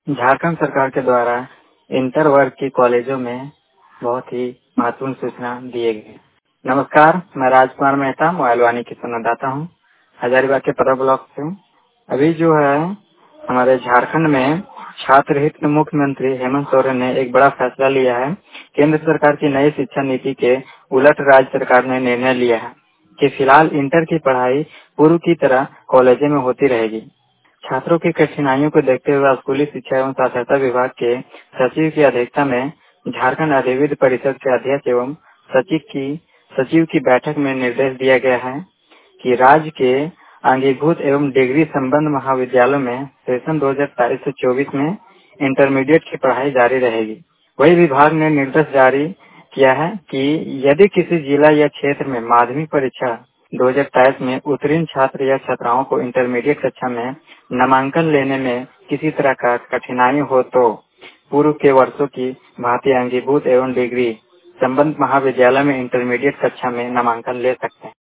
झारखंड सरकार के द्वारा इंटर वर्ग के कॉलेजों में बहुत ही महत्वपूर्ण सूचना दिए गए। नमस्कार, मैं राजकुमार मेहता मोबाइल वाणी की संवाददाता हूँ, हजारीबाग के परा ब्लॉक से। अभी जो है हमारे झारखंड में छात्र हित में मुख्यमंत्री हेमंत सोरेन ने एक बड़ा फैसला लिया है। केंद्र सरकार की नई शिक्षा नीति के उलट राज्य सरकार ने निर्णय लिया है कि फिलहाल इंटर की पढ़ाई पूर्व की तरह कॉलेजों में होती रहेगी। छात्रों की कठिनाइयों को देखते हुए स्कूली शिक्षा एवं साक्षरता विभाग के सचिव की अध्यक्षता में झारखंड अधिविद्य परिषद के अध्यक्ष एवं सचिव की बैठक में निर्देश दिया गया है कि राज्य के अंगीभूत एवं डिग्री संबंध महाविद्यालयों में सेशन 2023 से 24 में इंटरमीडिएट की पढ़ाई जारी रहेगी। वही विभाग ने निर्देश जारी किया है कि यदि किसी जिला या क्षेत्र में माध्यमिक परीक्षा 2023 में उत्तीर्ण छात्र या छात्राओं को इंटरमीडिएट कक्षा में नामांकन लेने में किसी तरह का कठिनाई हो तो पूर्व के वर्षों की भांति अंगीभूत एवं डिग्री संबंध महाविद्यालय में इंटरमीडिएट कक्षा में नामांकन ले सकते हैं।